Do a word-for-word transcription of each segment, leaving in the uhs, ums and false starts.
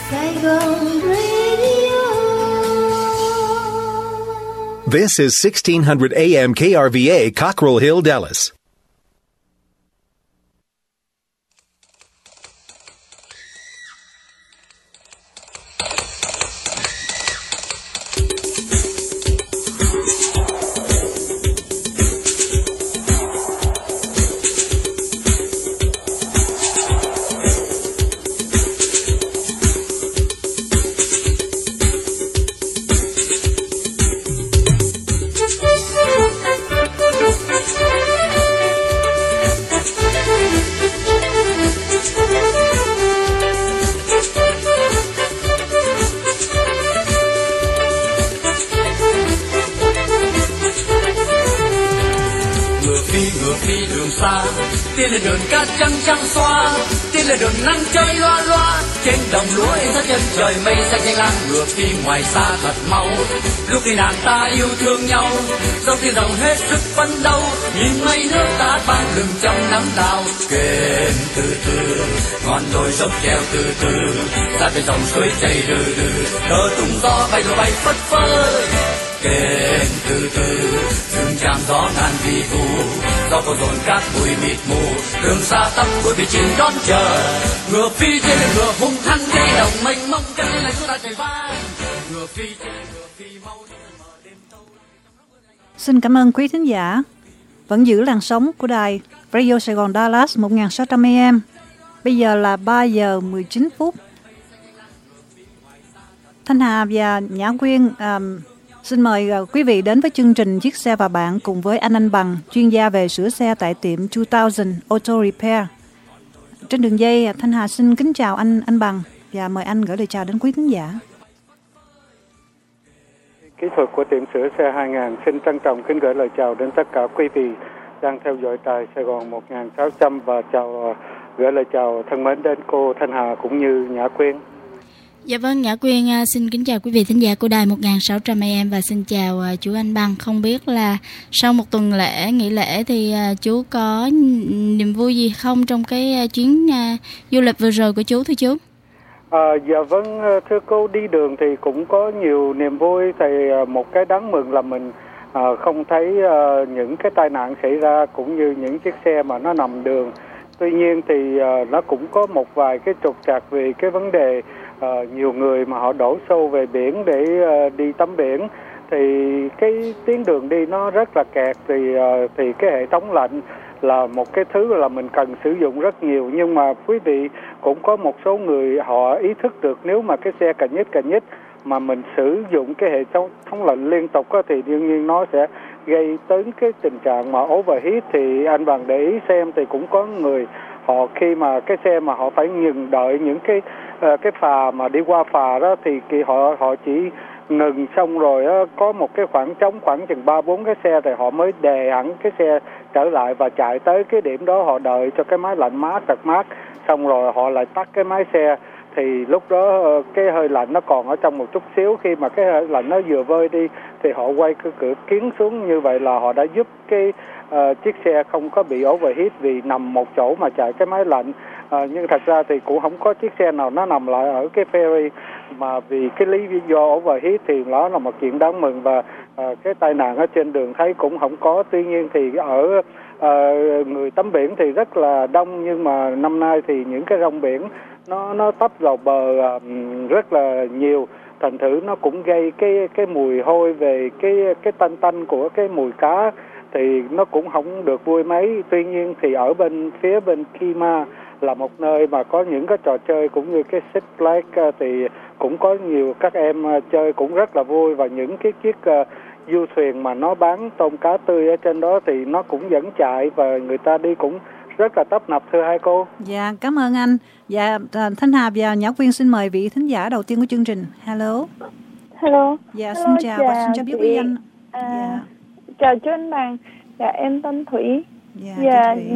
Saigon Radio. This is sixteen hundred A M K R V A, Cockrell Hill, Dallas. Tiên là đường cát trắng trắng xoa, tiên là đường nắng chơi loa loa. Trên đồng lúa in ra chân trời mây xanh xanh lam, ngựa phi ngoài xa thật mau. Lúc đi nàng ta yêu thương nhau, dòng tiền rộng hết sức phấn đấu. Nhìn mây nước ta ban lừng trong nắng đào. Kênh từ từ, ngọn đồi dốc treo từ từ, ra bên dòng suối chảy từ từ, thơ tung gió bay rồi bay phất phới. Kênh từ từ, rừng tràm gió ngàn vi vu, gió có dồn cát bụi mịt mù, đường xa tăm cuối bị chìm đón chờ. Ngựa phi trên lưng ngựa hung hăng gây đồng mênh mông, chân lên là chúng ta chạy vang. Ngựa phi trên ngựa phi mau mở đêm tâu. Xin cảm ơn quý thính giả vẫn giữ làn sóng của đài Radio Sài Gòn Dallas một nghìn sáu trăm A M. Bây giờ là ba giờ mười chín phút. Thanh Hà và Nhã Quyên um, xin mời uh, quý vị đến với chương trình Chiếc xe và bạn cùng với anh Anh Bằng, chuyên gia về sửa xe tại tiệm hai nghìn Auto Repair. Trên đường dây, Thanh Hà xin kính chào anh anh Bằng và mời anh gửi lời chào đến quý thính giả. Kỹ thuật của tiệm sửa xe hai nghìn xin trân trọng kính gửi lời chào đến tất cả quý vị đang theo dõi đài Sài Gòn một nghìn sáu trăm và chào gửi lời chào thân mến đến cô Thanh Hà cũng như Nhã Quyên. Dạ vâng, Nhã Quyên xin kính chào quý vị thính giả của đài một nghìn sáu trăm A M và xin chào chú Anh Bằng. Không biết là sau một tuần lễ nghỉ lễ thì chú có niềm vui gì không trong cái chuyến du lịch vừa rồi của chú thưa chú? À, dạ vâng, thưa cô, đi đường thì cũng có nhiều niềm vui. Thì một cái đáng mừng là mình à, không thấy à, những cái tai nạn xảy ra cũng như những chiếc xe mà nó nằm đường. Tuy nhiên thì à, nó cũng có một vài cái trục trặc vì cái vấn đề à, nhiều người mà họ đổ xô về biển để à, đi tắm biển. Thì cái tuyến đường đi nó rất là kẹt. Thì, à, thì cái hệ thống lạnh là một cái thứ là mình cần sử dụng rất nhiều. Nhưng mà quý vị cũng có một số người họ ý thức được nếu mà cái xe cà nhích cà nhích mà mình sử dụng cái hệ thống thống lạnh liên tục đó, thì đương nhiên nó sẽ gây tới cái tình trạng mà overheat. Thì anh Bằng để ý xem thì cũng có người họ khi mà cái xe mà họ phải ngừng đợi những cái uh, cái phà mà đi qua phà đó thì kỳ họ họ chỉ ngừng xong rồi đó, có một cái khoảng trống khoảng chừng ba bốn cái xe thì họ mới đè hẳn cái xe trở lại và chạy tới cái điểm đó, họ đợi cho cái máy lạnh mát thật mát xong rồi họ lại tắt cái máy xe. Thì lúc đó cái hơi lạnh nó còn ở trong một chút xíu, khi mà cái hơi lạnh nó vừa vơi đi thì họ quay cái cửa kiến xuống, như vậy là họ đã giúp cái uh, chiếc xe không có bị overheat vì nằm một chỗ mà chạy cái máy lạnh. Uh, nhưng thật ra thì cũng không có chiếc xe nào nó nằm lại ở cái ferry mà vì cái lý do overheat, thì đó là một chuyện đáng mừng. Và uh, cái tai nạn ở trên đường thấy cũng không có. Tuy nhiên thì ở uh, người tắm biển thì rất là đông, nhưng mà năm nay thì những cái rong biển nó nó tấp vào bờ uh, rất là nhiều, thành thử nó cũng gây cái cái mùi hôi về cái cái tanh tanh của cái mùi cá, thì nó cũng không được vui mấy. Tuy nhiên thì ở bên phía bên Kima là một nơi mà có những cái trò chơi cũng như cái Six Flags, thì cũng có nhiều các em chơi cũng rất là vui. Và những cái chiếc uh, du thuyền mà nó bán tôm cá tươi ở trên đó thì nó cũng vẫn chạy và người ta đi cũng rất là tấp nập, thưa hai cô. Dạ, cảm ơn anh. Dạ, Thanh Hà và Nhã Quyên xin mời vị thính giả đầu tiên của chương trình. Hello. Hello. Dạ, Hello, xin chào, chào và xin chào biết quý anh. À, dạ. Chào chú anh Bằng. Dạ, em tên Thủy. Dạ, dạ Thủy.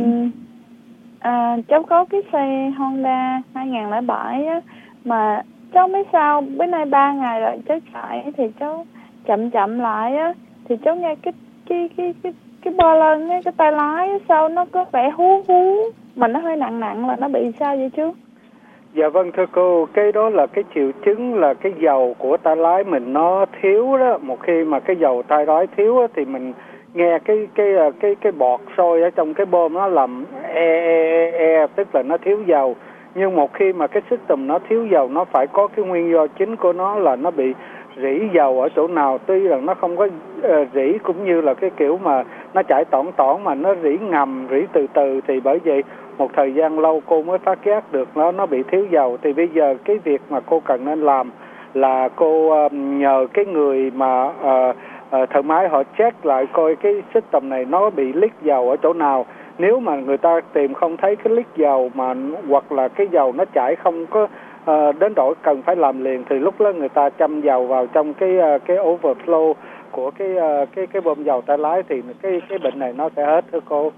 À, cháu có cái xe Honda hai nghìn lẻ bảy á, mà cháu mới sao bữa nay ba ngày rồi cháu chạy thì cháu chậm chậm lại á, thì cháu nghe cái cái cái cái cái bo lân ấy, cái tay lái sau nó có vẻ hú hú mà nó hơi nặng nặng, là nó bị sao vậy chú? Dạ vâng thưa cô, cái đó là cái triệu chứng là cái dầu của tay lái mình nó thiếu đó. Một khi mà cái dầu tay lái thiếu đó, thì mình nghe cái cái cái cái bọt sôi ở trong cái bơm nó làm e e e, e tức là nó thiếu dầu. Nhưng một khi mà cái system nó thiếu dầu, nó phải có cái nguyên do chính của nó là nó bị rỉ dầu ở chỗ nào. Tuy rằng nó không có uh, rỉ cũng như là cái kiểu mà nó chảy tỏn tỏn, mà nó rỉ ngầm, rỉ từ từ, thì bởi vậy một thời gian lâu cô mới phát giác được nó nó bị thiếu dầu. Thì bây giờ cái việc mà cô cần nên làm là cô uh, nhờ cái người mà uh, uh, thợ máy họ check lại coi cái system này nó bị leak dầu ở chỗ nào. Nếu mà người ta tìm không thấy cái leak dầu mà hoặc là cái dầu nó chảy không có uh, đến độ cần phải làm liền, thì lúc đó người ta châm dầu vào trong cái uh, cái overflow của cái uh, cái cái bơm dầu tay lái, thì cái cái bệnh này nó sẽ hết thưa cô.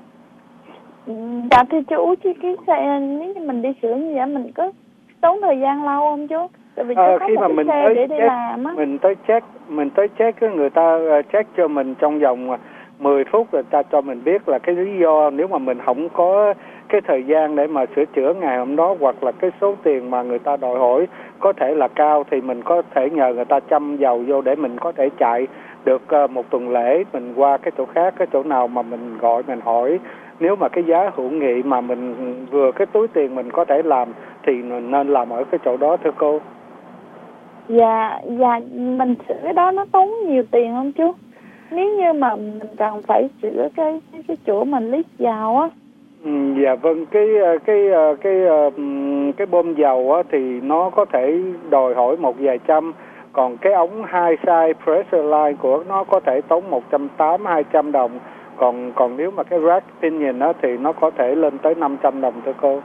Dạ thưa chú, chứ cái xe nếu như mình đi sửa như vậy mình có tốn thời gian lâu không chú? Tại vì chú à, có khi một mà cái mình xe tới để đi check, làm á. Mình tới check, mình tới check cái người ta check cho mình trong vòng mười phút, người ta cho mình biết là cái lý do. Nếu mà mình không có cái thời gian để mà sửa chữa ngày hôm đó, hoặc là cái số tiền mà người ta đòi hỏi có thể là cao, thì mình có thể nhờ người ta châm dầu vô để mình có thể chạy được một tuần lễ. Mình qua cái chỗ khác, cái chỗ nào mà mình gọi mình hỏi, nếu mà cái giá hữu nghị mà mình vừa cái túi tiền mình có thể làm thì nên làm ở cái chỗ đó thưa cô. Dạ, dạ mình sửa cái đó nó tốn nhiều tiền không chú? Nếu như mà mình cần phải sửa cái cái, cái chỗ mình leak dầu á. Ừ, dạ vâng, cái cái cái cái cái bơm dầu á thì nó có thể đòi hỏi một vài trăm, còn cái ống hai side pressure line của nó có thể tốn một trăm tám mươi hai trăm đồng. Còn còn nếu mà cái rack pinion đó thì nó có thể lên tới năm trăm đồng thưa cô.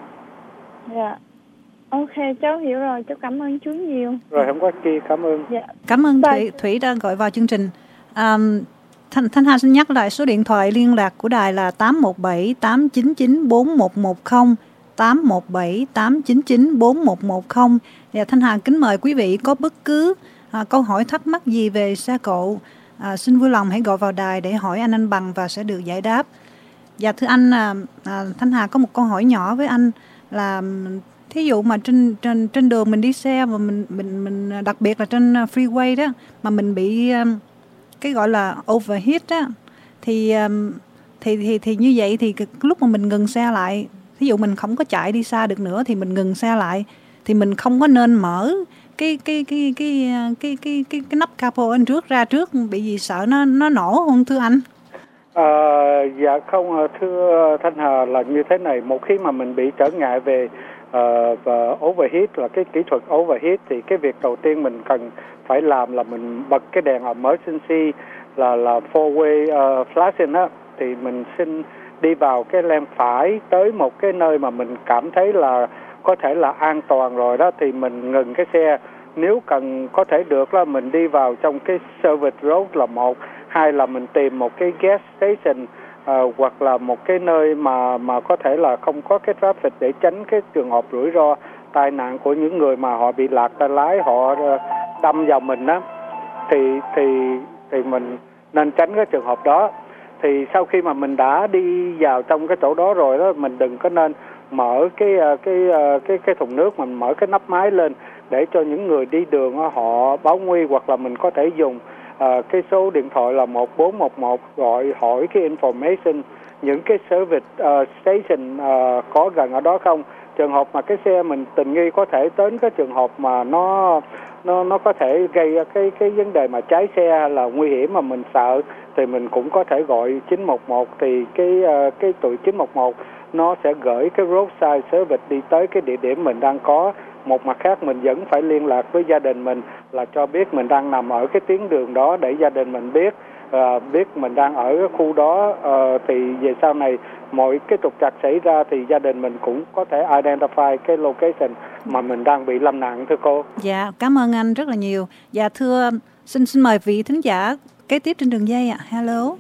Dạ. Ok, cháu hiểu rồi, cháu cảm ơn chú nhiều. Rồi không có chi, cảm ơn. Dạ. Cảm ơn Thủy, Thủy đã gọi vào chương trình. Um, Thanh, Thanh Hà xin nhắc lại số điện thoại liên lạc của đài là tám một bảy tám chín chín bốn một một không, tám một bảy tám chín chín bốn một một không. Và Thanh Hà kính mời quý vị có bất cứ à, câu hỏi thắc mắc gì về xe cộ, à, xin vui lòng hãy gọi vào đài để hỏi anh Anh Bằng và sẽ được giải đáp. Và thưa anh, à, à, Thanh Hà có một câu hỏi nhỏ với anh là thí dụ mà trên trên trên đường mình đi xe và mình mình mình đặc biệt là trên freeway đó mà mình bị cái gọi là overheat á, thì thì thì thì như vậy thì lúc mà mình ngừng xe lại, thí dụ mình không có chạy đi xa được nữa thì mình ngừng xe lại, thì mình không có nên mở cái cái cái cái cái cái cái, cái nắp capo anh trước ra trước, bị gì sợ nó nó nổ không thưa anh? À, dạ không thưa Thanh Hà, là như thế này. Một khi mà mình bị trở ngại về uh, overheat, là cái kỹ thuật overheat, thì cái việc đầu tiên mình cần phải làm là mình bật cái đèn emergency là là four way uh, flashing á, thì mình xin đi vào cái lane phải tới một cái nơi mà mình cảm thấy là có thể là an toàn rồi đó, thì mình ngừng cái xe. Nếu cần có thể được là mình đi vào trong cái service road là một, hai là mình tìm một cái gas station uh, hoặc là một cái nơi mà mà có thể là không có cái traffic để tránh cái trường hợp rủi ro tai nạn của những người mà họ bị lạc tay lái, họ uh, đâm vào mình đó, thì thì thì mình nên tránh cái trường hợp đó. Thì sau khi mà mình đã đi vào trong cái chỗ đó rồi đó, mình đừng có nên mở cái cái cái cái thùng nước, mình mở cái nắp máy lên để cho những người đi đường họ báo nguy, hoặc là mình có thể dùng uh, cái số điện thoại là một bốn một một gọi hỏi cái information những cái service uh, station uh, có gần ở đó không. Trường hợp mà cái xe mình tình nghi có thể đến cái trường hợp mà nó nó nó có thể gây cái cái vấn đề mà cháy xe là nguy hiểm mà mình sợ, thì mình cũng có thể gọi chín một một, thì cái uh, cái tụi chín một một nó sẽ gửi cái roadside service đi tới cái địa điểm mình đang có. Một mặt khác mình vẫn phải liên lạc với gia đình mình là cho biết mình đang nằm ở cái tuyến đường đó, để gia đình mình biết uh, biết mình đang ở cái khu đó, uh, thì về sau này mọi cái trục trặc xảy ra thì gia đình mình cũng có thể identify cái location mà mình đang bị lâm nạn thưa cô. Dạ, cảm ơn anh rất là nhiều. Dạ thưa, xin xin mời vị thính giả kế tiếp trên đường dây ạ. À. Hello.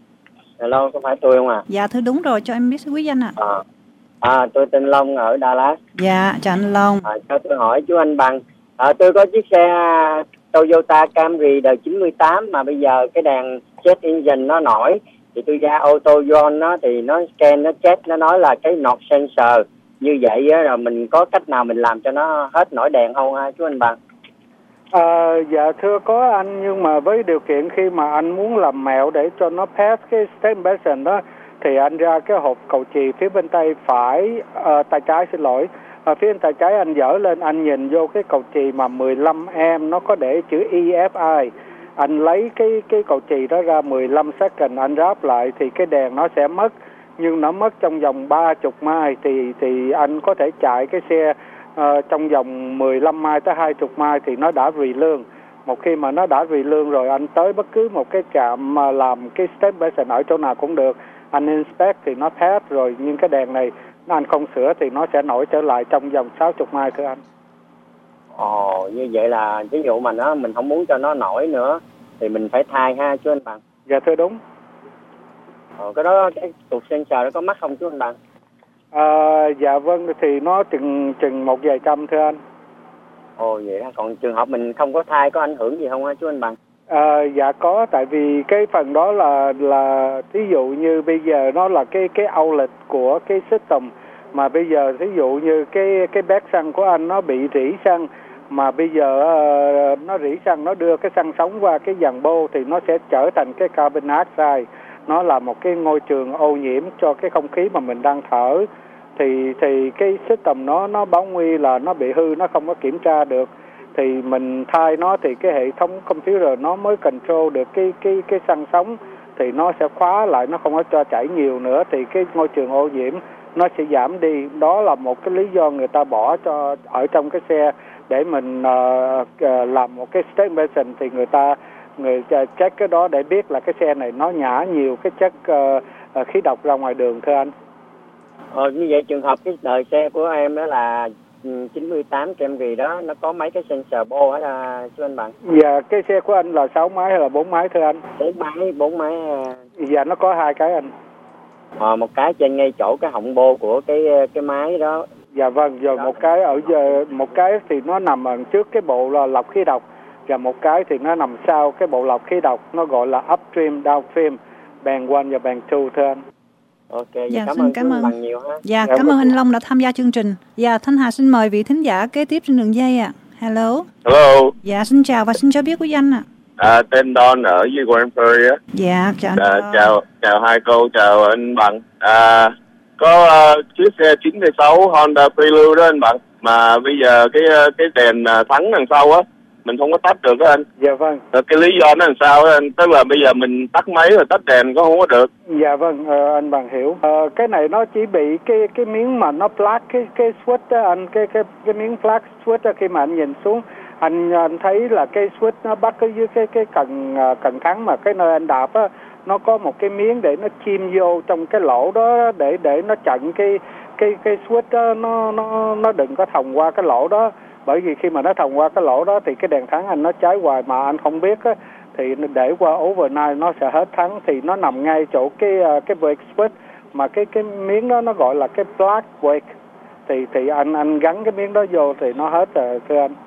Hello, có phải tôi không ạ? À? Dạ thưa, đúng rồi, cho em biết quý danh ạ. À. À, à tôi tên Long ở Dallas. Dạ, chào anh Long. À, cho tôi hỏi chú Anh Bằng, à, tôi có chiếc xe Toyota Camry đời chín mươi tám mà bây giờ cái đèn check engine nó nổi, thì tôi ra AutoZone nó thì nó scan, nó check, nó nói là cái nọt sensor, như vậy á, rồi mình có cách nào mình làm cho nó hết nổi đèn không ha chú anh Bằng? À, dạ thưa có anh, nhưng mà với điều kiện khi mà anh muốn làm mẹo để cho nó pass cái state basin đó, thì anh ra cái hộp cầu chì phía bên tay phải, uh, tay trái xin lỗi, ở phía bên tay trái anh dở lên, anh nhìn vô cái cầu chì mà mười lăm am nó có để chữ E F I, anh lấy cái cái cầu chì đó ra mười lăm second, anh ráp lại thì cái đèn nó sẽ mất, nhưng nó mất trong vòng ba mươi mai, thì thì anh có thể chạy cái xe uh, trong vòng mười lăm mai tới hai mươi mai thì nó đã rì lương. Một khi mà nó đã rì lương rồi, anh tới bất cứ một cái trạm mà làm cái state basin ở chỗ nào cũng được, anh inspect thì nó pass rồi, nhưng cái đèn này nó anh không sửa thì nó sẽ nổi trở lại trong vòng sáu mươi mai thưa anh. Ồ, như vậy là ví dụ mà nó mình không muốn cho nó nổi nữa thì mình phải thay ha chú anh Bằng? Dạ thưa đúng. Ồ, cái đó cái cục sensor đó có mắc không chú anh Bằng? À, dạ vâng, thì nó chừng chừng một vài trăm thưa anh. Ồ vậy đó, còn trường hợp mình không có thay có ảnh hưởng gì không hả chú anh Bằng? À, dạ có, tại vì cái phần đó là là ví dụ như bây giờ nó là cái cái outlet của cái system, mà bây giờ ví dụ như cái cái bét xăng của anh nó bị rỉ xăng, mà bây giờ uh, nó rỉ xăng, nó đưa cái xăng sống qua cái dàn bô thì nó sẽ trở thành cái carbon dioxide, nó là một cái môi trường ô nhiễm cho cái không khí mà mình đang thở, thì thì cái system nó nó báo nguy là nó bị hư, nó không có kiểm tra được, thì mình thay nó thì cái hệ thống computer nó mới control được cái cái cái xăng sống, thì nó sẽ khóa lại, nó không có cho chảy nhiều nữa, thì cái môi trường ô nhiễm nó sẽ giảm đi. Đó là một cái lý do người ta bỏ cho ở trong cái xe để mình uh, uh, làm một cái state basin, thì người ta người uh, check cái đó để biết là cái xe này nó nhả nhiều cái chất uh, uh, khí độc ra ngoài đường thưa anh. Ờ, như vậy trường hợp cái đời xe của em đó là chín mươi tám Camry đó, nó có mấy cái sensor bô hết à chú anh Bằng? Dạ, cái xe của anh là sáu máy hay là bốn máy thưa anh? Bốn máy, bốn máy. Dạ, nó có hai cái anh. Ờ, một cái trên ngay chỗ cái họng bô của cái cái máy đó. Dạ vâng, rồi đó. Một cái ở giờ một cái thì nó nằm ở trước cái bộ là lọc khí độc, và một cái thì nó nằm sau cái bộ lọc khí độc, nó gọi là upstream, downstream, band one và band two thưa anh. Ok, dạ, cảm xin ơn cảm ơn. Bằng nhiều ha. Dạ, dạ, cảm ơn anh Long đã tham gia chương trình. Dạ, Thanh Hà xin mời vị thính giả kế tiếp trên đường dây ạ. À. Hello. Hello. Dạ, xin chào và xin cho biết quý danh ạ. À. À, tên Don ở dưới Grand Prairie á. Dạ, chào anh. À, chào, chào hai cô, chào anh Bằng. À, có uh, chiếc xe chín sáu Honda Prelude đó anh Bằng, mà bây giờ cái cái đèn thắng đằng sau á mình không có tắt được đó anh. Dạ vâng. Rồi cái lý do nó làm sao đó anh? Tức là bây giờ mình tắt máy rồi tắt đèn có không có được. Dạ vâng, ờ, anh Bằng hiểu. Ờ, cái này nó chỉ bị cái cái miếng mà nó plug cái cái switch đó anh, cái cái cái miếng plug switch đó, khi mà anh nhìn xuống anh anh thấy là cái switch nó bắt cái dưới cái cái cần cần thắng, mà cái nơi anh đạp á nó có một cái miếng để nó chìm vô trong cái lỗ đó để để nó chặn cái cái cái switch đó, nó nó nó đừng có thòng qua cái lỗ đó. Bởi vì khi mà nó thòng qua cái lỗ đó thì cái đèn thắng anh nó cháy hoài mà anh không biết á, thì để qua overnight nó sẽ hết thắng, thì nó nằm ngay chỗ cái cái brake switch, mà cái cái miếng đó nó gọi là cái plug brake, thì thì anh anh gắn cái miếng đó vô thì nó hết rồi thưa anh.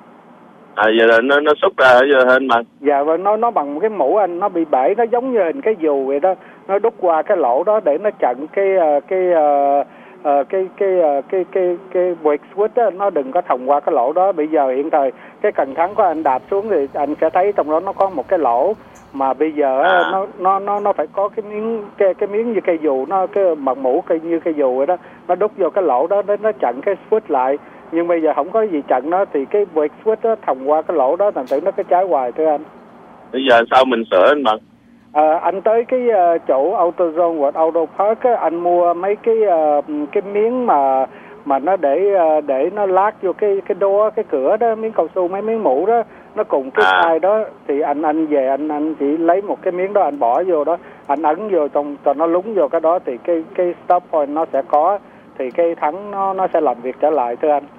À giờ là nó nó xúc ra giờ hơn mà. Dạ và nó nó bằng một cái mũ anh, nó bị bể, nó giống như hình cái dù vậy đó, nó đút qua cái lỗ đó để nó chặn cái cái uh, uh, cái cái uh, cái cái cái brake switch đó, nó đừng có thòng qua cái lỗ đó. Bây giờ hiện thời cái cần thắng của anh đạp xuống thì anh sẽ thấy trong đó nó có một cái lỗ, mà bây giờ à. nó nó nó nó phải có cái miếng cái cái miếng như cây dù, nó cái mặt mũ cây như cây dù vậy đó, nó đút vô cái lỗ đó để nó chặn cái switch lại. Nhưng bây giờ không có gì chặn nó thì cái brake switch đó thòng qua cái lỗ đó, thành thử nó cái cháy hoài thưa anh. Bây giờ sao mình sửa anh Bằng? À, anh tới cái uh, chỗ AutoZone hoặc Auto Park á, anh mua mấy cái uh, cái miếng mà mà nó để uh, để nó lát vô cái cái door, cái cửa đó, miếng cao su, mấy miếng mũ đó, nó cùng cái à. size đó, thì anh anh về anh anh chỉ lấy một cái miếng đó anh bỏ vô đó, anh ấn vô trong cho nó lúng vô cái đó thì cái cái stop point nó sẽ có, thì cái thắng nó nó sẽ làm việc trở lại thưa anh.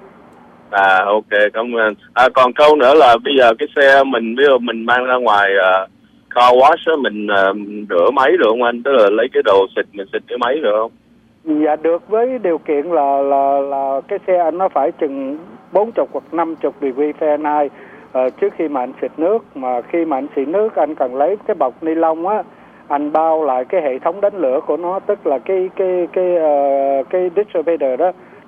À ok, cảm ơn. À còn câu nữa là bây giờ cái xe mình bây giờ mình mang ra ngoài uh, car wash á, mình uh, rửa máy được không anh? Tức là lấy cái đồ xịt mình xịt cái máy được không? Dạ được, với điều kiện là là là cái xe anh nó phải chừng bốn mươi hoặc năm mươi degree Fahrenheit uh, trước khi mà anh xịt nước. Mà khi mà anh xịt nước anh cần lấy cái bọc ni lông á, anh bao lại cái hệ thống đánh lửa của nó, tức là cái cái cái uh, cái distributor đó,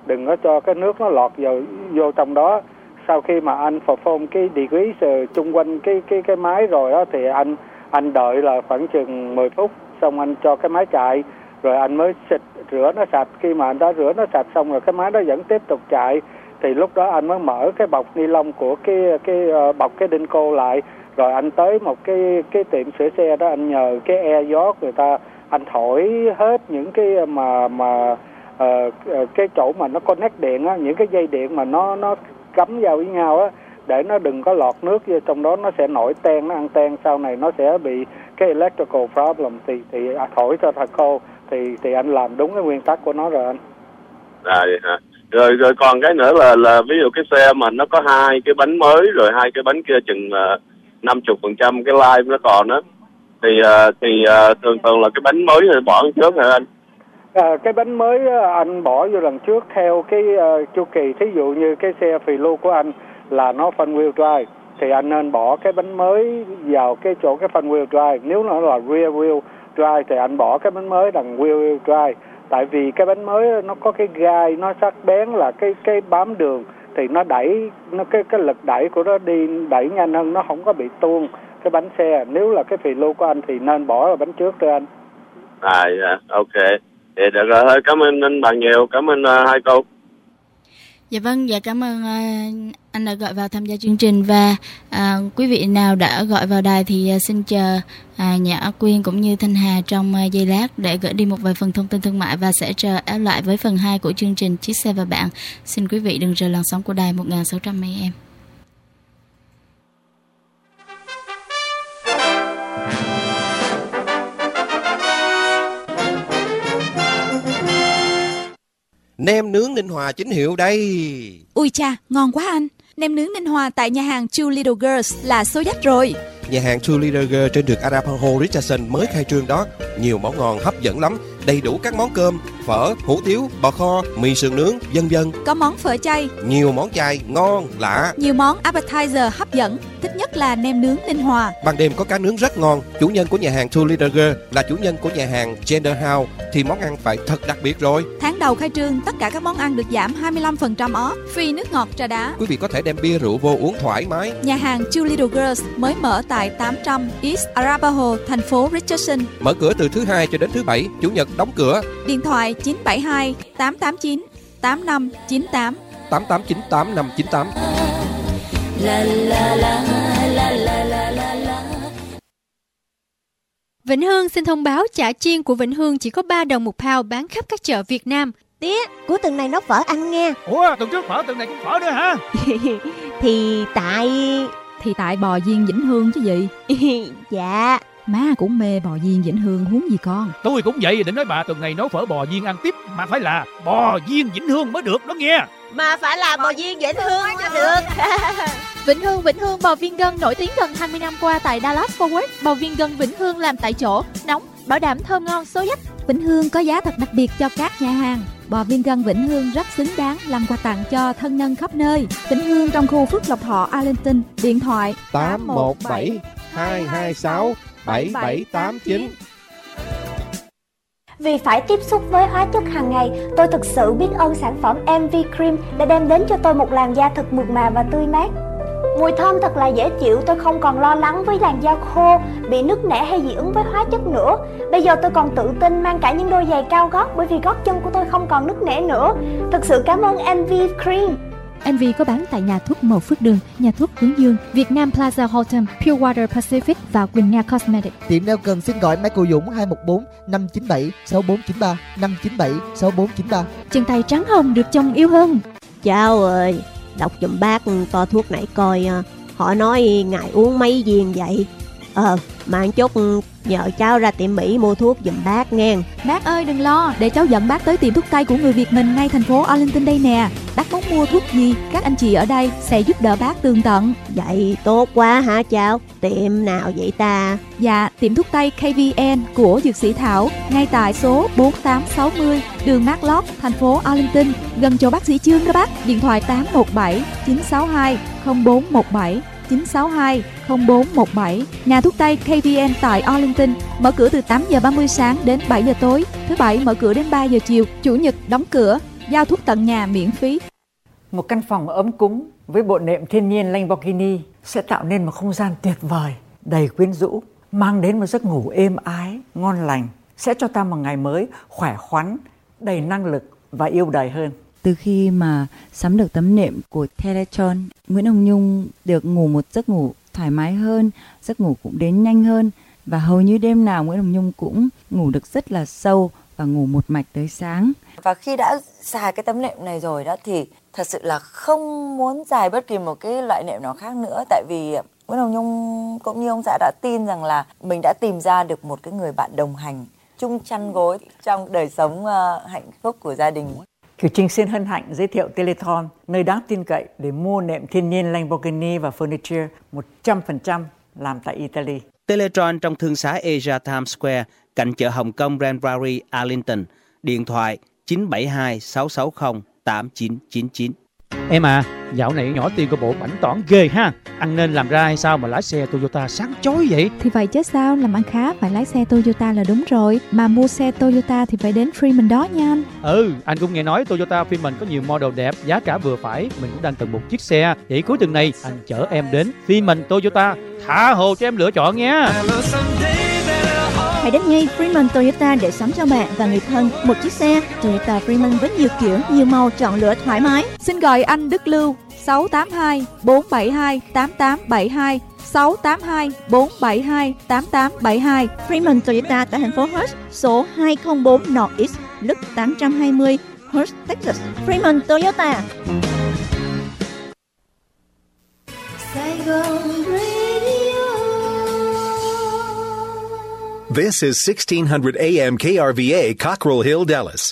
đừng có cho cái nước nó lọt vào vô trong đó. Sau khi mà anh perform cái degreaser chung quanh cái cái cái máy rồi đó, thì anh anh đợi là khoảng chừng mười phút, xong anh cho cái máy chạy, rồi anh mới xịt rửa nó sạch. Khi mà anh đã rửa nó sạch xong rồi cái máy nó vẫn tiếp tục chạy, thì lúc đó anh mới mở cái bọc ni lông của cái cái uh, bọc cái đinh cô lại, rồi anh tới một cái cái tiệm sửa xe đó, anh nhờ cái exhaust người ta, anh thổi hết những cái mà mà uh, cái chỗ mà nó connect điện á, những cái dây điện mà nó nó cắm vào với nhau á, để nó đừng có lọt nước vô trong đó, nó sẽ nổi ten, nó ăn ten, sau này nó sẽ bị cái electrical problem. Thì thì thổi cho thật khô, thì thì anh làm đúng cái nguyên tắc của nó rồi anh. À vậy hả? Rồi rồi còn cái nữa là là ví dụ cái xe mà nó có hai cái bánh mới, rồi hai cái bánh kia chừng năm chục phần trăm cái live nó còn đó, thì uh, thì uh, thường thường là cái bánh mới thì bỏ trước hả anh? À, cái bánh mới anh bỏ vô lần trước theo cái uh, chu kỳ. Thí dụ như cái xe phì lưu của anh là nó front wheel drive, thì anh nên bỏ cái bánh mới vào cái chỗ cái front wheel drive. Nếu nó là rear wheel drive thì anh bỏ cái bánh mới đằng wheel wheel drive. Tại vì cái bánh mới nó có cái gai, nó sắc bén, là cái cái bám đường, thì nó đẩy, nó cái cái lực đẩy của nó đi đẩy nhanh hơn, nó không có bị tuôn cái bánh xe. Nếu là cái phì lưu của anh thì nên bỏ vào bánh trước cho anh. À dạ, ok. Dạ được rồi, thôi cảm ơn anh bạn nhiều, cảm ơn uh, hai cô. Dạ vâng, dạ cảm ơn uh, anh đã gọi vào tham gia chương trình, và uh, quý vị nào đã gọi vào đài thì uh, xin chờ uh, Nhã Quyên cũng như Thanh Hà trong uh, giây lát để gửi đi một vài phần thông tin thương mại, và sẽ trở lại với phần hai của chương trình Chiếc Xe Và Bạn. Xin quý vị đừng rời làn sóng của đài một nghìn sáu trăm A M. Nem nướng Ninh Hòa chính hiệu đây. Ui cha, ngon quá anh. Nem nướng Ninh Hòa tại nhà hàng Two Little Girls là số dách rồi. Nhà hàng Two Little Girls trên đường Arapaho Richardson mới khai trương đó. Nhiều món ngon hấp dẫn lắm, đầy đủ các món cơm, phở, hủ tiếu, bò kho, mì sườn nướng, vân vân. Có món phở chay, nhiều món chay ngon lạ, nhiều món appetizer hấp dẫn. Thích nhất là nem nướng Ninh Hòa. Ban đêm có cá nướng rất ngon. Chủ nhân của nhà hàng Two Little Girls là chủ nhân của nhà hàng Gender House, thì món ăn phải thật đặc biệt rồi. Tháng đầu khai trương, tất cả các món ăn được giảm hai mươi lăm phần trăm off, free nước ngọt trà đá. Quý vị có thể đem bia rượu vô uống thoải mái. Nhà hàng Two Little Girls mới mở tại tám trăm East Arapaho, thành phố Richardson. Mở cửa từ thứ hai cho đến thứ bảy, chủ nhật đóng cửa. Điện thoại chín bảy hai tám tám chín tám năm chín tám tám tám chín tám năm chín tám. La la la la la la la la. Vĩnh Hương xin thông báo chả chiên của Vĩnh Hương chỉ có ba đồng một pound, bán khắp các chợ Việt Nam. Tía, cuối tuần này nấu phở ăn nghe. Ủa, tuần trước phở, tuần này cũng phở nữa hả? Thì tại... Thì tại bò viên Vĩnh Hương chứ gì. Dạ. Má cũng mê bò viên Vĩnh Hương huống gì con. Tôi cũng vậy, định nói bà tuần này nấu phở bò viên ăn tiếp, mà phải là bò viên Vĩnh Hương mới được đó nghe. Mà phải là bò viên Vĩnh Hương cho được. Vĩnh Hương Vĩnh Hương bò viên gân nổi tiếng gần hai mươi năm qua tại Dallas Fort Worth. Bò viên gân Vĩnh Hương làm tại chỗ, nóng, bảo đảm thơm ngon số dách. Vĩnh Hương có giá thật đặc biệt cho các nhà hàng. Bò viên gân Vĩnh Hương rất xứng đáng làm quà tặng cho thân nhân khắp nơi. Vĩnh Hương trong khu Phước Lộc Thọ, Arlington. Điện thoại tám một bảy hai hai sáu bảy bảy tám chín. Vì phải tiếp xúc với hóa chất hàng ngày, tôi thực sự biết ơn sản phẩm em vê Cream đã đem đến cho tôi một làn da thật mượt mà và tươi mát. Mùi thơm thật là dễ chịu, tôi không còn lo lắng với làn da khô, bị nứt nẻ hay dị ứng với hóa chất nữa. Bây giờ tôi còn tự tin mang cả những đôi giày cao gót bởi vì gót chân của tôi không còn nứt nẻ nữa. Thực sự cảm ơn em vê Cream. em vê có bán tại nhà thuốc Một Phước Đường, nhà thuốc Hướng Dương, Việt Nam Plaza Hotel, Pure Water Pacific và Quỳnh Nga Cosmetics. Tiệm nào cần xin gọi Michael Dũng hai một bốn năm chín bảy sáu bốn chín ba năm chín bảy sáu bốn chín ba. Chân tay trắng hồng được chồng yêu hơn. Cháu ơi, đọc giùm bác to thuốc nãy coi, họ nói ngài uống mấy viên vậy. Ờ, mà chút nhờ cháu ra tiệm Mỹ mua thuốc giùm bác nghe. Bác ơi đừng lo, để cháu dẫn bác tới tiệm thuốc tây của người Việt mình ngay thành phố Arlington đây nè. Bác muốn mua thuốc gì, các anh chị ở đây sẽ giúp đỡ bác tường tận. Vậy tốt quá hả cháu? Tiệm nào vậy ta? Dạ, tiệm thuốc tây ca vê en của Dược sĩ Thảo, ngay tại số bốn tám sáu mươi đường Marlot, thành phố Arlington, gần chỗ bác sĩ Trương đó bác. Điện thoại tám một bảy chín sáu hai không bốn một bảy chín sáu hai không bốn một bảy. Nhà thuốc tây ca vê en tại Arlington mở cửa từ tám giờ ba mươi sáng đến bảy giờ tối, thứ bảy mở cửa đến ba giờ chiều, chủ nhật đóng cửa. giao thuốc tận nhà miễn phí. Một căn phòng ấm cúng với bộ nệm thiên nhiên Lamborghini sẽ tạo nên một không gian tuyệt vời, đầy quyến rũ, mang đến một giấc ngủ êm ái, ngon lành, sẽ cho ta một ngày mới khỏe khoắn, đầy năng lực và yêu đời hơn. Từ khi mà sắm được tấm nệm của Teletron, Nguyễn Hồng Nhung được ngủ một giấc ngủ thoải mái hơn, giấc ngủ cũng đến nhanh hơn và hầu như đêm nào Nguyễn Hồng Nhung cũng ngủ được rất là sâu và ngủ một mạch tới sáng. Và khi đã xài cái tấm nệm này rồi đó thì thật sự là không muốn xài bất kỳ một cái loại nệm nào khác nữa, tại vì Nguyễn Hồng Nhung cũng như ông xã đã tin rằng là mình đã tìm ra được một cái người bạn đồng hành chung chăn gối trong đời sống uh, hạnh phúc của gia đình. Kiều Trinh xin hân hạnh giới thiệu Teleton, nơi đáng tin cậy để mua nệm thiên nhiên Lamborghini và furniture một trăm phần trăm làm tại Italy. Teletron trong thương xá Asia Times Square, cạnh chợ Hồng Kông Grand Prairie, Arlington. Điện thoại chín bảy hai sáu sáu không tám chín chín chín. Em à, dạo này nhỏ Tiên có bộ bảnh tỏn ghê ha. Ăn nên làm ra hay sao mà lái xe Toyota sáng chói vậy? Thì vậy chứ sao, làm ăn khá phải lái xe Toyota là đúng rồi. Mà mua xe Toyota thì phải đến Freeman đó nha anh. Ừ, anh cũng nghe nói Toyota Freeman có nhiều model đẹp, giá cả vừa phải. Mình cũng đang cần một chiếc xe. Vậy cuối tuần này anh chở em đến Freeman Toyota, tha hồ cho em lựa chọn nha. Hãy đến ngay Freeman Toyota để sắm cho bạn và người thân một chiếc xe Toyota Freeman với nhiều kiểu, nhiều màu chọn lựa thoải mái. Xin gọi anh Đức Lưu sáu tám hai bốn bảy hai tám tám bảy hai, sáu tám hai bốn bảy hai tám tám bảy hai. Freeman Toyota tại thành phố Hurst, số hai không bốn North East, Loop tám trăm hai mươi, Hurst, Texas. Freeman Toyota. This is sixteen hundred A M K R V A, Cockrell Hill, Dallas.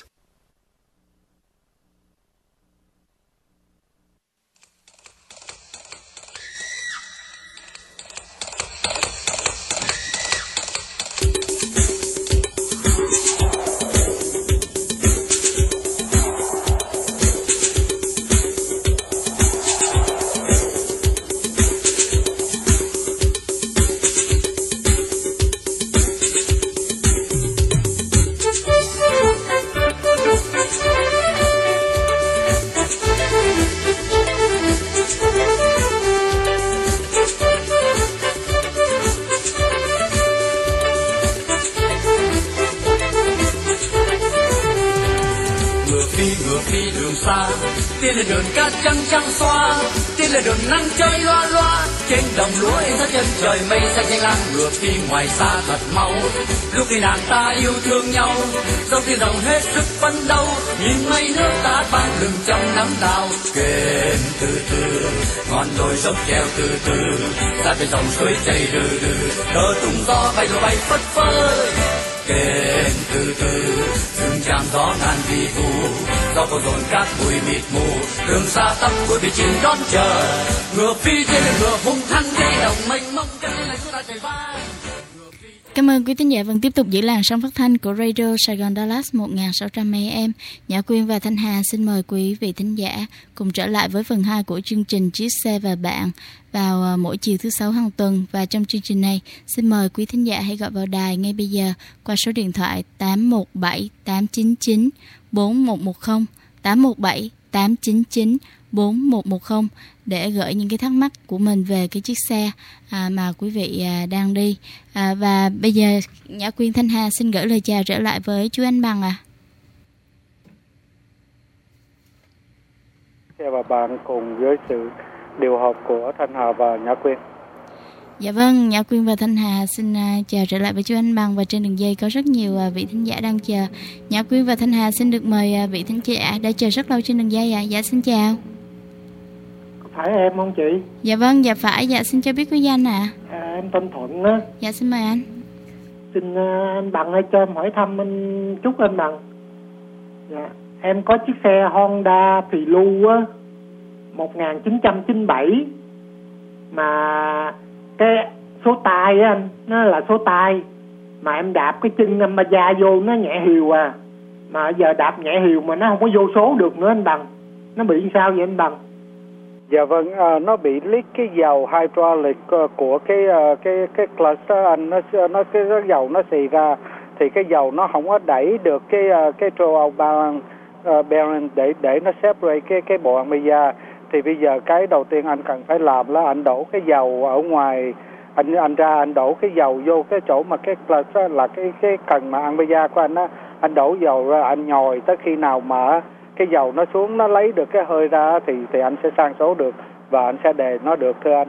Tiên là đường cát trắng trắng xoa, tiên là đường nắng chơi loa loa. Trên đồng lúa in ra chân trời mây xanh xanh lam, ngược đi ngoài xa thật mau. Lúc đi nàng ta yêu thương nhau, dòng tiền rộng hết sức phấn đấu. Nhìn mây nước ta vang lừng trong nắng đào. Kèn từ từ, ngọn đồi dốc treo từ từ, ta bên dòng suối chảy từ từ, đỡ tung gió bay rồi bay phất phơ. Kèn từ từ, từng tràng gió ngàn vi vu, gió có dồn cát bụi mịt mù, đường xa tăm cuối bị chìm đón chờ. Ngựa phi trên lưng ngựa hung hăng gây động mênh mông chân lên chúng ta chạy vai. Cảm ơn quý tín giả vẫn tiếp tục giữ làn sóng phát thanh của Radio Sài Gòn Dallas một nghìn sáu trăm A M. Nhã Quyên và Thanh Hà xin mời quý vị thính giả cùng trở lại với phần hai của chương trình Chiếc xe và bạn vào mỗi chiều thứ sáu hàng tuần. Và trong chương trình này, xin mời quý thính giả hãy gọi vào đài ngay bây giờ qua số điện thoại tám một bảy tám chín chín bốn một một không, tám một bảy tám chín chín bốn một một không để gửi những cái thắc mắc của mình về cái chiếc xe à, mà quý vị à, đang đi. À, và bây giờ Nhã Quyên, Thanh Hà xin gửi lời chào trở lại với chú Anh Bằng à. Chào và bạn cùng với sự điều hợp của Thanh Hà và Nhã Quyên. Dạ vâng, Nhã Quyên và Thanh Hà xin uh, chào trở lại với chú Anh Bằng, và trên đường dây có rất nhiều uh, vị thính giả đang chờ. Nhã Quyên và Thanh Hà xin được mời uh, vị thính giả đã chờ rất lâu trên đường dây ạ. À. Dạ xin chào. Phải em không chị? Dạ vâng, dạ phải. Dạ xin cho biết quý danh ạ. À. À, em tên Thuận á. Dạ xin mời anh. Xin uh, anh Bằng ơi cho em hỏi thăm anh chút anh Bằng. Dạ, em có chiếc xe Honda Prelude á, một nghìn chín trăm chín mươi bảy, mà cái số tay á anh, nó là số tay mà em đạp cái chân em ba da vô nó nhẹ hiều à, mà giờ đạp nhẹ hiều mà nó không có vô số được nữa anh Bằng. Nó bị sao vậy anh Bằng? Dạ vâng, à, nó bị leak cái dầu hydraulic của cái cái cái clutch đó anh, nó nó cái dầu nó xì ra thì cái dầu nó không có đẩy được cái cái throw out balance, uh, bearing để để nó separate cái cái bộ amiga. Thì bây giờ cái đầu tiên anh cần phải làm là anh đổ cái dầu ở ngoài, anh anh ra anh đổ cái dầu vô cái chỗ mà cái clutch đó, là cái cái cần mà amiga của anh á, anh đổ dầu ra anh nhồi tới khi nào mà cái dầu nó xuống nó lấy được cái hơi ra thì thì anh sẽ sang số được và anh sẽ đề nó được, thưa anh.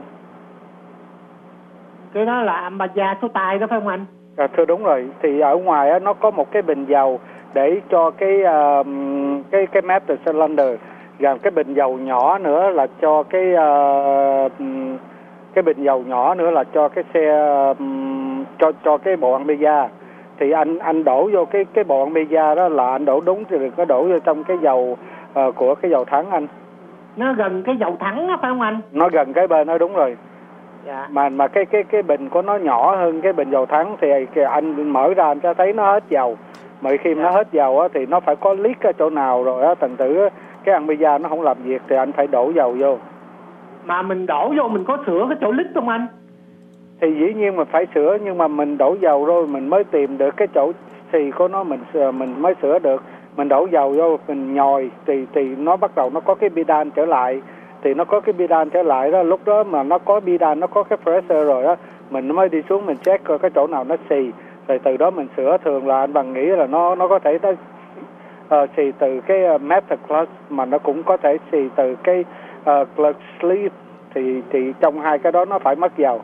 Cái đó là amiga số tay đó phải không anh? À, thưa đúng rồi. Thì ở ngoài á, nó có một cái bình dầu để cho cái uh, cái cái master cylinder, và cái bình dầu nhỏ nữa là cho cái uh, cái bình dầu nhỏ nữa là cho cái xe uh, cho cho cái bộ amiga. Thì anh anh đổ vô cái cái bộ amiga đó là anh đổ đúng, thì đừng có đổ vô trong cái dầu uh, của cái dầu thắng anh. Nó gần cái dầu thắng đó phải không anh? Nó gần cái bên đó, đúng rồi. Dạ. Mà mà cái cái cái bình của nó nhỏ hơn cái bình dầu thắng thì anh mở ra anh sẽ thấy nó hết dầu. Mà khi mà nó hết dầu á, thì nó phải có leak ở chỗ nào rồi á, thành thử cái amiga nó không làm việc thì anh phải đổ dầu vô. Mà mình đổ vô mình có sửa cái chỗ leak không anh? Thì dĩ nhiên mình phải sửa, nhưng mà mình đổ dầu rồi mình mới tìm được cái chỗ xì của nó, mình mình mới sửa được. Mình đổ dầu vô mình nhồi thì thì nó bắt đầu nó có cái bidan trở lại, thì nó có cái bidan trở lại đó, lúc đó mà nó có bidan, nó có cái pressure rồi á, mình mới đi xuống mình check coi cái chỗ nào nó xì, rồi từ đó mình sửa. Thường là anh bằng nghĩ là nó nó có thể nó uh, xì từ cái uh, master clutch, mà nó cũng có thể xì từ cái uh, clutch sleeve, thì thì trong hai cái đó nó phải mất dầu.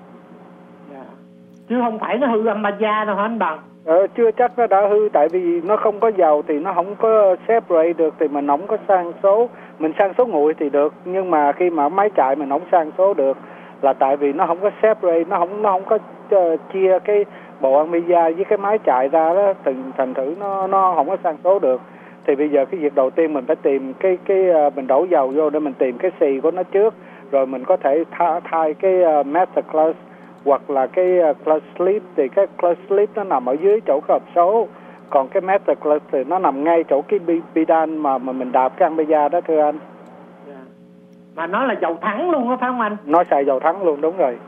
Yeah. Chứ không phải nó hư amiga đâu hả anh Bằng? Ờ, chưa chắc nó đã hư, tại vì nó không có dầu thì nó không có separate được, thì mình không có sang số. Mình sang số nguội thì được, nhưng mà khi mà máy chạy mình không sang số được là tại vì nó không có separate, nó không nó không có uh, chia cái bộ amiga với cái máy chạy ra đó, từng thành thử nó nó không có sang số được. Thì bây giờ cái việc đầu tiên mình phải tìm cái cái uh, mình đổ dầu vô để mình tìm cái xì của nó trước, rồi mình có thể thay, thay cái uh, master clutch hoặc là cái uh, clutch sleeve. Thì cái clutch sleeve nó nằm ở dưới chỗ cái hộp số, còn cái master clutch thì nó nằm ngay chỗ cái bidan mà mà mình đạp cái amiga đó, thưa anh. Yeah. Mà nó là dầu thắng luôn đó phải không anh? Nó xài dầu thắng luôn, đúng rồi.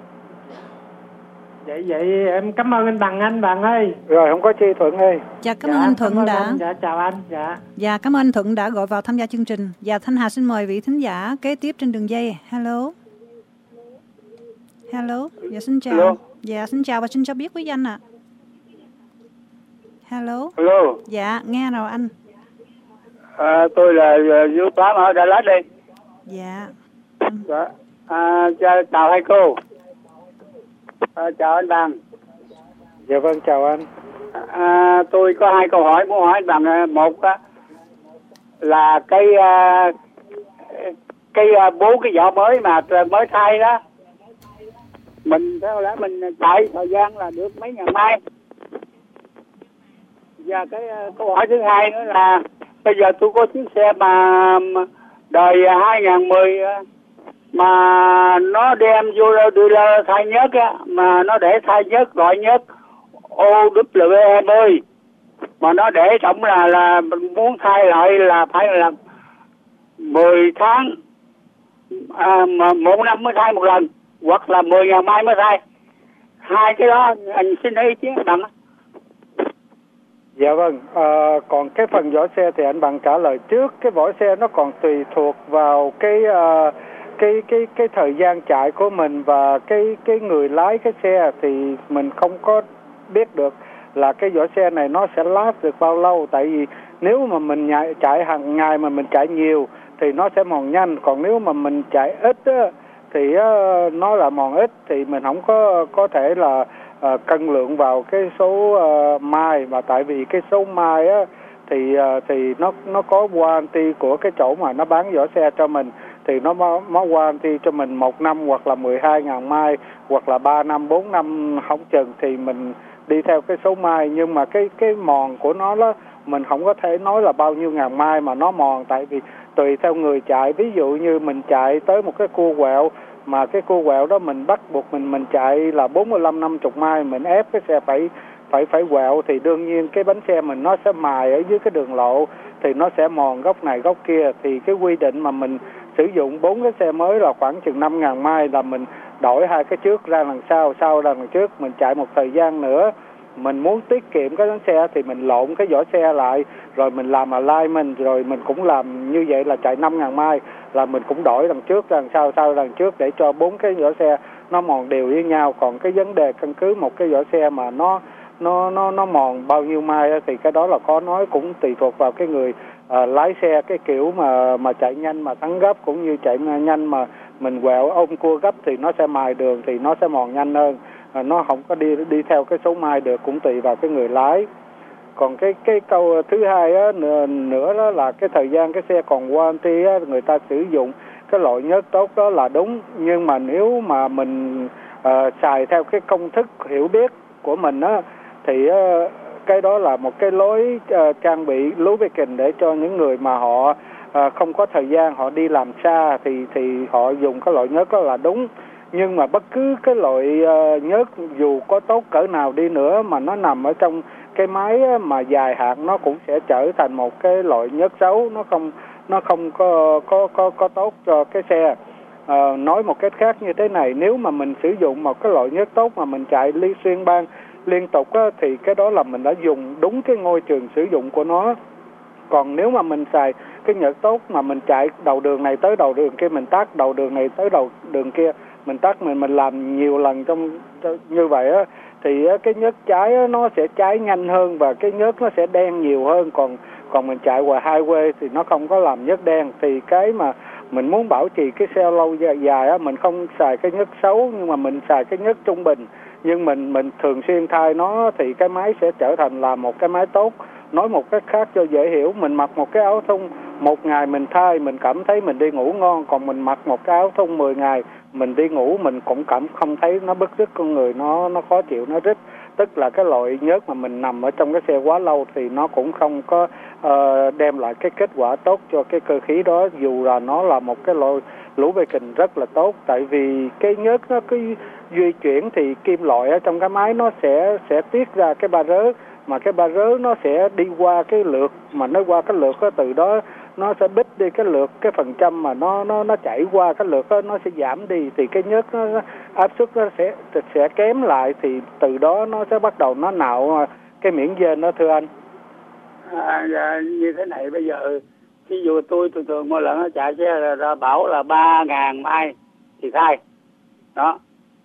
Vậy vậy em cảm ơn anh Bằng, anh Bằng ơi. Rồi không có chi, Thuận ơi. Dạ cảm ơn anh Thuận cảm ơn đã. Anh. Dạ chào anh. Dạ. Dạ cảm ơn anh Thuận đã gọi vào tham gia chương trình. Dạ Thanh Hà xin mời vị thính giả kế tiếp trên đường dây. Hello. Hello. Dạ xin chào. Hello. Dạ xin chào và xin cho biết quý danh ạ. À. Hello. Hello. Dạ nghe nào anh. À, tôi là Du Tám ở Đà Lạt đây. Dạ. Dạ. À, chào hai cô. À, chào anh Bằng. Dạ vâng, chào anh. À, tôi có hai câu hỏi muốn hỏi anh Bằng. Một á, là cái cái bốn cái vỏ mới mà mới thay đó, mình theo lẽ mình chạy thời gian là được mấy ngày mai. Và cái câu hỏi thứ hai nữa là bây giờ tôi có chiếc xe mà đời hai không một không mà nó đem vô dealer thay nhớt á, mà nó để thay nhớt loại nhớt O W hai mươi, mà nó để trọng là là muốn thay lại là phải là mười tháng, à, mà một năm mới thay một lần, hoặc là mười ngày mai mới thay. Hai cái đó anh xin ý kiến Bằng. Dạ vâng, à, còn cái phần vỏ xe thì anh Bằng trả lời trước. Cái vỏ xe nó còn tùy thuộc vào cái uh, cái cái cái thời gian chạy của mình và cái cái người lái cái xe, thì mình không có biết được là cái vỏ xe này nó sẽ last được bao lâu. Tại vì nếu mà mình chạy hàng ngày mà mình chạy nhiều thì nó sẽ mòn nhanh, còn nếu mà mình chạy ít á, thì uh, nó là mòn ít, thì mình không có có thể là uh, cân lượng vào cái số uh, mai. Mà tại vì cái số mai á thì uh, thì nó nó có warranty của cái chỗ mà nó bán vỏ xe cho mình, thì nó nó warranty cho mình một năm hoặc là mười hai ngàn mai, hoặc là ba năm, bốn năm không chừng, thì mình đi theo cái số mai. Nhưng mà cái cái mòn của nó đó mình không có thể nói là bao nhiêu ngàn mai mà nó mòn, tại vì tùy theo người chạy. Ví dụ như mình chạy tới một cái cua quẹo mà cái cua quẹo đó mình bắt buộc mình mình chạy là bốn mươi lăm năm mươi mai, mình ép cái xe phải phải phải quẹo, thì đương nhiên cái bánh xe mình nó sẽ mài ở dưới cái đường lộ, thì nó sẽ mòn góc này góc kia. Thì cái quy định mà mình sử dụng bốn cái xe mới là khoảng chừng năm ngàn mai, là mình đổi hai cái trước ra đằng sau, sau ra đằng trước, mình chạy một thời gian nữa Mình muốn tiết kiệm cái bánh xe thì mình lộn cái vỏ xe lại, rồi mình làm alignment, rồi mình cũng làm như vậy là chạy năm ngàn mai, là mình cũng đổi đằng trước, đằng sau, sau đằng trước để cho bốn cái vỏ xe nó mòn đều với nhau. Còn cái vấn đề căn cứ một cái vỏ xe mà nó nó nó nó mòn bao nhiêu mai thì cái đó là khó nói, cũng tùy thuộc vào cái người uh, lái xe, cái kiểu mà mà chạy nhanh mà thắng gấp, cũng như chạy nhanh mà mình quẹo ôm cua gấp thì nó sẽ mài đường, thì nó sẽ mòn nhanh hơn, uh, nó không có đi đi theo cái số mai được, cũng tùy vào cái người lái. Còn cái cái câu thứ hai á, nữa, nữa đó là cái thời gian cái xe còn warranty á, người ta sử dụng cái loại nhớt tốt đó là đúng, nhưng mà nếu mà mình uh, xài theo cái công thức hiểu biết của mình á, thì uh, cái đó là một cái lối uh, trang bị lubricant để cho những người mà họ uh, không có thời gian, họ đi làm xa thì thì họ dùng cái loại nhớt đó là đúng. Nhưng mà bất cứ cái loại uh, nhớt dù có tốt cỡ nào đi nữa mà nó nằm ở trong cái máy mà dài hạn, nó cũng sẽ trở thành một cái loại nhớt xấu, nó không nó không có có có có tốt cho cái xe. À, nói một cách khác như thế này, nếu mà mình sử dụng một cái loại nhớt tốt mà mình chạy ly xuyên bang liên tục á, thì cái đó là mình đã dùng đúng cái môi trường sử dụng của nó. Còn nếu mà mình xài cái nhớt tốt mà mình chạy đầu đường này tới đầu đường kia, mình tắt đầu đường này tới đầu đường kia, mình tắt mình mình làm nhiều lần trong như vậy á, thì cái nhớt cháy nó sẽ cháy nhanh hơn và cái nhớt nó sẽ đen nhiều hơn. Còn còn mình chạy qua highway thì nó không có làm nhớt đen. Thì cái mà mình muốn bảo trì cái xe lâu dài, dài á, mình không xài cái nhớt xấu, nhưng mà mình xài cái nhớt trung bình, nhưng mình mình thường xuyên thay nó thì cái máy sẽ trở thành là một cái máy tốt. Nói một cách khác cho dễ hiểu, mình mặc một cái áo thun một ngày mình thay mình cảm thấy mình đi ngủ ngon, còn mình mặc một cái áo thun mười ngày mình đi ngủ mình cũng cảm không thấy nó bứt rứt con người, nó nó khó chịu, nó rít. Tức là cái loại nhớt mà mình nằm ở trong cái xe quá lâu thì nó cũng không có uh, đem lại cái kết quả tốt cho cái cơ khí đó, dù là nó là một cái loại lubricant rất là tốt. Tại vì cái nhớt nó cứ di chuyển thì kim loại ở trong cái máy nó sẽ sẽ tiết ra cái ba rớ, mà cái ba rớ nó sẽ đi qua cái lượt, mà nó qua cái lượt đó, từ đó nó sẽ bít đi cái lượt, cái phần trăm mà nó nó nó chảy qua cái lượt đó nó sẽ giảm đi, thì cái nhớt nó, nó áp suất nó sẽ sẽ kém lại, thì từ đó nó sẽ bắt đầu nó nạo cái miễn dên đó thưa anh. À, dạ, như thế này bây giờ ví dụ tôi thường thường mỗi lần nó chạy xe là, là bảo là ba ngàn mai thì thay đó,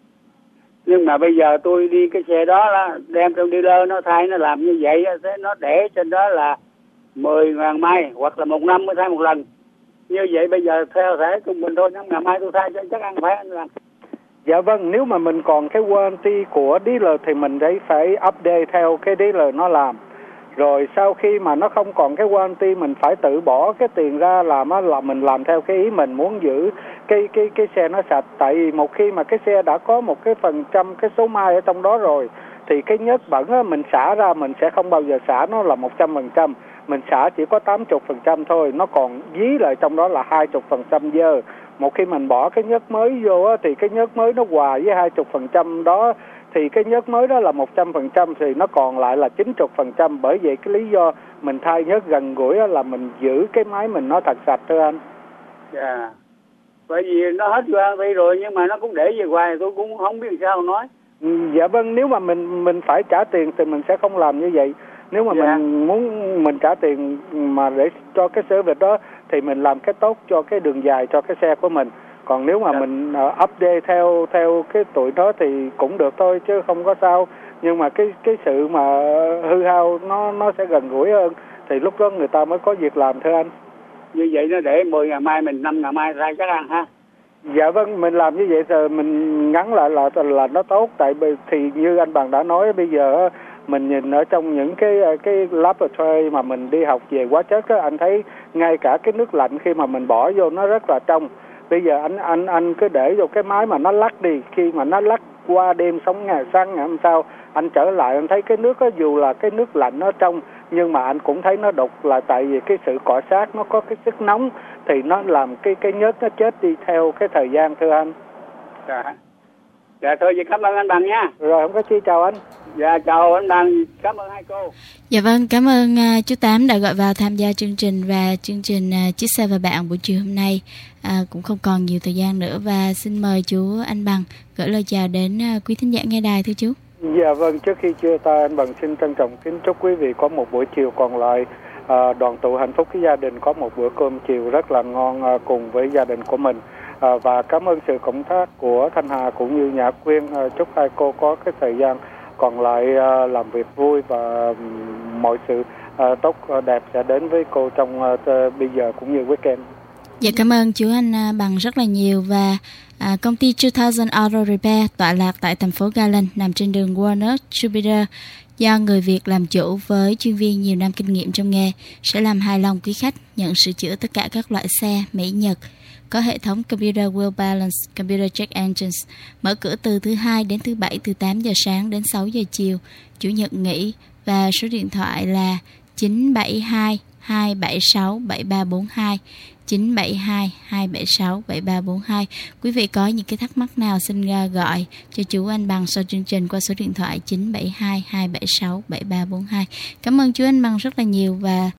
nhưng mà bây giờ tôi đi cái xe đó là đem trong dealer nó thay, nó làm như vậy thế nó để trên đó là mười ngàn mai hoặc là một năm mới thay một lần. Như vậy bây giờ theo thể trung bình thôi, năm ngàn mai tôi thay cho chắc ăn phải anh làm. Dạ vâng, nếu mà mình còn cái warranty của dealer thì mình đấy phải update theo cái dealer nó làm. Rồi sau khi mà nó không còn cái warranty mình phải tự bỏ cái tiền ra làm á, là mình làm theo cái ý mình muốn giữ cái cái cái xe nó sạch. Tại vì một khi mà cái xe đã có một cái phần trăm cái số mai ở trong đó rồi thì cái nhớt bẩn á, mình xả ra mình sẽ không bao giờ xả nó là một trăm phần trăm, mình xả chỉ có tám mươi phần trăm thôi, nó còn dí lại trong đó là hai mươi phần trăm dơ. Một khi mình bỏ cái nhớt mới vô á, thì cái nhớt mới nó hòa với hai mươi phần trăm đó, thì cái nhớt mới đó là một trăm phần trăm thì nó còn lại là chín mươi phần trăm. Bởi vậy cái lý do mình thay nhớt gần gũi là mình giữ cái máy mình nó thật sạch thôi anh. Dạ. Yeah. Bởi vì nó hết warranty rồi nhưng mà nó cũng để về hoài, tôi cũng không biết sao nói. Ừ, dạ vâng, nếu mà mình mình phải trả tiền thì mình sẽ không làm như vậy. Nếu mà yeah. mình muốn mình trả tiền mà để cho cái service đó thì mình làm cái tốt cho cái đường dài cho cái xe của mình. Còn nếu mà yeah. mình uh, update theo theo cái tuổi đó thì cũng được thôi chứ không có sao. Nhưng mà cái cái sự mà hư hao nó nó sẽ gần gũi hơn thì lúc đó người ta mới có việc làm thưa anh. Như vậy nó để mười ngàn mai mình năm ngàn mai ra chắc ăn ha. Dạ vâng, mình làm như vậy rồi mình ngắn lại là là nó tốt. Tại vì thì như anh Bằng đã nói, bây giờ mình nhìn ở trong những cái cái laboratory mà mình đi học về hóa chất á, anh thấy ngay cả cái nước lạnh khi mà mình bỏ vô nó rất là trong. Bây giờ anh anh anh cứ để vô cái máy mà nó lắc đi, khi mà nó lắc qua đêm sống ngày sáng ngày hôm sau anh trở lại anh thấy cái nước đó, dù là cái nước lạnh nó trong nhưng mà anh cũng thấy nó đục, là tại vì cái sự cọ sát nó có cái sức nóng thì nó làm cái cái nhớt nó chết đi theo cái thời gian thưa anh. Dạ. Dạ thôi vậy cảm ơn anh Bằng nha. Rồi không có chi, chào anh. Dạ chào anh Bằng, cảm ơn hai cô. Dạ vâng, cảm ơn uh, chú Tám đã gọi vào tham gia chương trình, và chương trình uh, Chiếc xe và bạn buổi chiều hôm nay uh, cũng không còn nhiều thời gian nữa, và xin mời chú anh Bằng gửi lời chào đến uh, quý thính giả nghe đài thưa chú. Dạ vâng, trước khi chia tay anh Bằng xin trân trọng kính chúc quý vị có một buổi chiều còn lại à, đoàn tụ hạnh phúc với gia đình, có một bữa cơm chiều rất là ngon à, cùng với gia đình của mình. À, và cảm ơn sự cộng tác của Thanh Hà cũng như Nhã Quyên. À, chúc hai cô có cái thời gian còn lại à, làm việc vui và um, mọi sự à, tốt đẹp sẽ đến với cô trong à, bây giờ cũng như weekend. Dạ cảm ơn chú anh Bằng rất là nhiều. Và à, công ty two thousand Auto Repair tọa lạc tại thành phố Garland nằm trên đường Walnut Jupiter, do người Việt làm chủ với chuyên viên nhiều năm kinh nghiệm trong nghề, sẽ làm hài lòng quý khách, nhận sửa chữa tất cả các loại xe Mỹ Nhật, có hệ thống Computer Wheel Balance, Computer Check Engines, mở cửa từ thứ hai đến thứ bảy từ tám giờ sáng đến sáu giờ chiều, chủ nhật nghỉ, và số điện thoại là chín bảy hai hai bảy sáu bảy ba bốn hai, chín bảy hai hai bảy sáu bảy ba bốn hai. Quý vị có những cái thắc mắc nào xin gọi cho chú anh Bằng sau chương trình qua số điện thoại chín bảy hai hai bảy sáu bảy ba bốn hai. Cảm ơn chú anh Bằng rất là nhiều, và